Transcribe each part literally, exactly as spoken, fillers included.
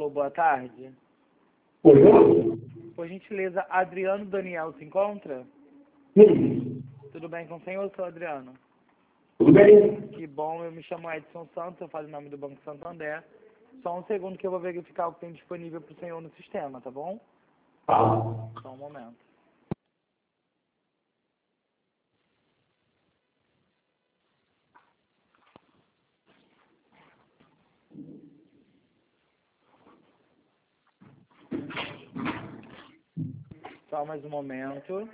Alô, boa tarde. Pois não? Por gentileza, Adriano Daniel se encontra? Sim. Tudo bem com o senhor, seu Adriano? Tudo bem? Que bom, eu me chamo Edson Santos, eu falo em nome do Banco Santander. Só um segundo que eu vou verificar o que tem disponível para o senhor no sistema, tá bom? Tá. Só um momento. Só mais um momento.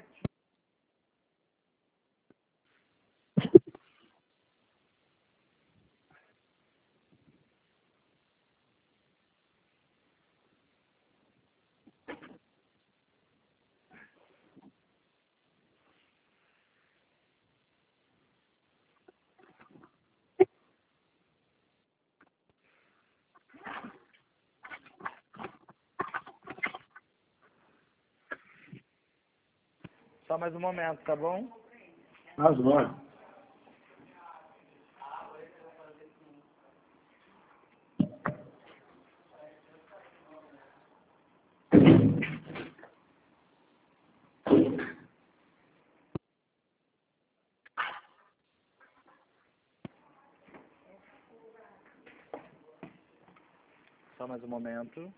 Só mais um momento, tá bom? As nove. Só mais um momento.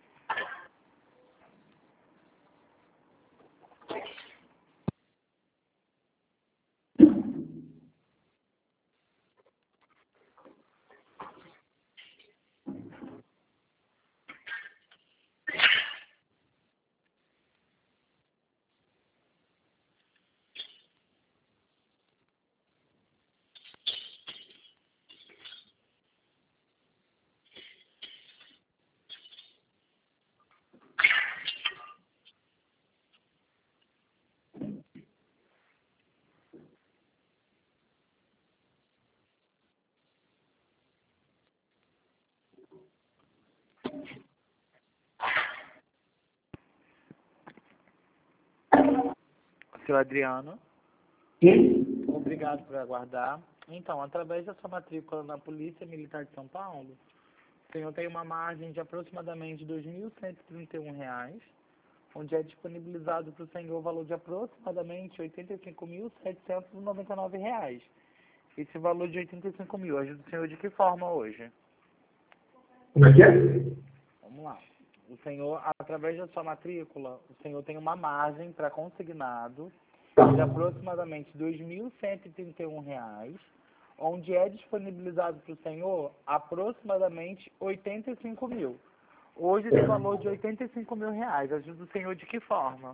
Seu Adriano, Sim? obrigado por aguardar. Então, através da sua matrícula na Polícia Militar de São Paulo, o senhor tem uma margem de aproximadamente dois mil cento e trinta e um reais, onde é disponibilizado para o senhor o valor de aproximadamente oitenta e cinco mil setecentos e noventa e nove reais. Esse valor de oitenta e cinco mil ajuda o senhor de que forma hoje? Como é que é? Vamos lá. O senhor, através da sua matrícula, o senhor tem uma margem para consignado de aproximadamente dois mil cento e trinta e um reais, onde é disponibilizado para o senhor aproximadamente oitenta e cinco mil. Hoje esse valor de oitenta e cinco mil reais ajuda o senhor de que forma?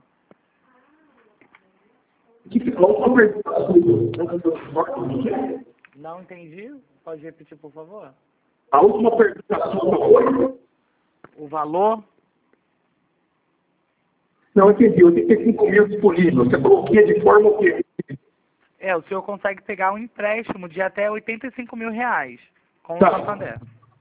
Que ficou uma pergunta. Não entendi? Pode repetir, por favor? A última pergunta sua foi? O valor? Não entendi. oitenta e cinco mil disponível. Você falou que é de forma o quê? É, o senhor consegue pegar um empréstimo de até oitenta e cinco mil reais com o Tá. Santander.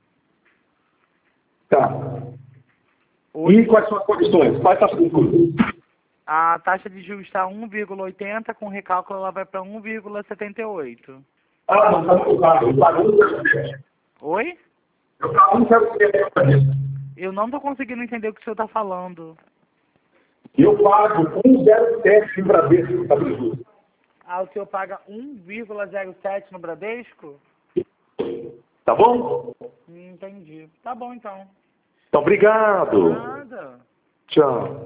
Tá. Hoje, E quais são as condições? Quais são as condições? a taxa de juros está um vírgula oitenta, com recálculo ela vai para um vírgula setenta e oito. Ah, não, tá muito caro. Eu pago um zero sete. Oi? Eu pago um zero sete para isso. Eu não estou conseguindo entender o que o senhor está falando. Eu pago um zero sete no Bradesco, tá vendo? Ah, o senhor paga um vírgula zero sete no Bradesco? Tá bom? Hum, entendi. Tá bom, então. Então, obrigado. Nada. Tchau.